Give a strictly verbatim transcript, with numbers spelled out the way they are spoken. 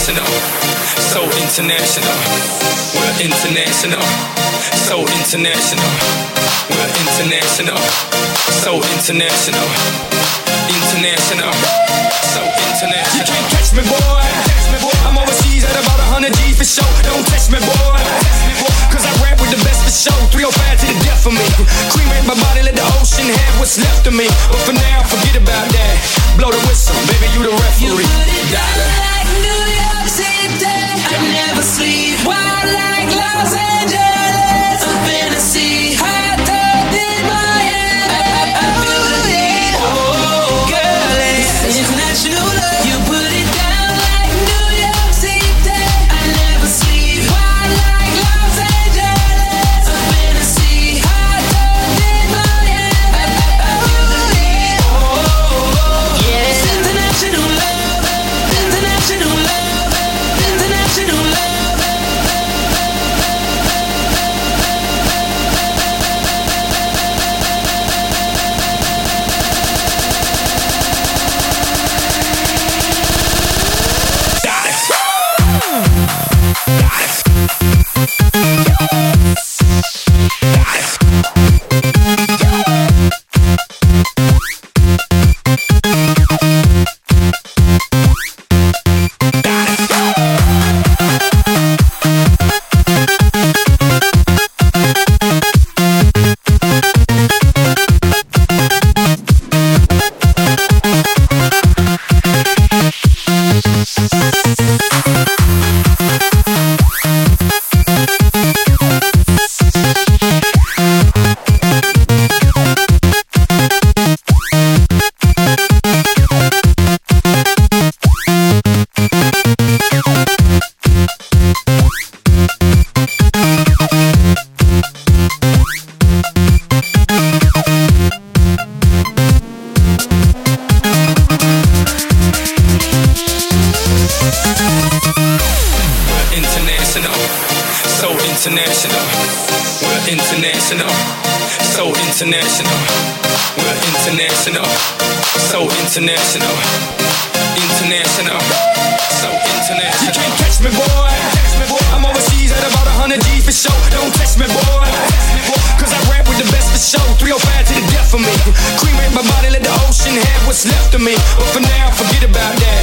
international, so international. We're international, so international. We're international, so international. International, so international. You can't catch me, boy. I'm overseas at about a hundred G's for sure. Don't test me, boy. Cause I rap with the best for show. three oh five to the death of me. Cremate my body, let the ocean have what's left of me. But for now, forget about that. Blow the whistle, baby, you the referee. You put it down like New York City. I never sleep. Wild like Los Angeles. Up in the sea. Hot tub in Miami. I, I feel the heat. Oh, girl, it's international love. You put it down like New York City. I never sleep. Wild like Los Angeles. Up in the sea. Hot tub in Miami. I, I, I feel the heat. Oh, yeah. It's international love. International love. International love. International, we're international, so international. We're international, so international. International, so international. You can't catch me, boy. I'm overseas at about a hundred G's for show. Don't test me, boy. Cause I rap with the best for show. three oh five to the death of me. Cremate my body, let the ocean have what's left of me. But for now, forget about that.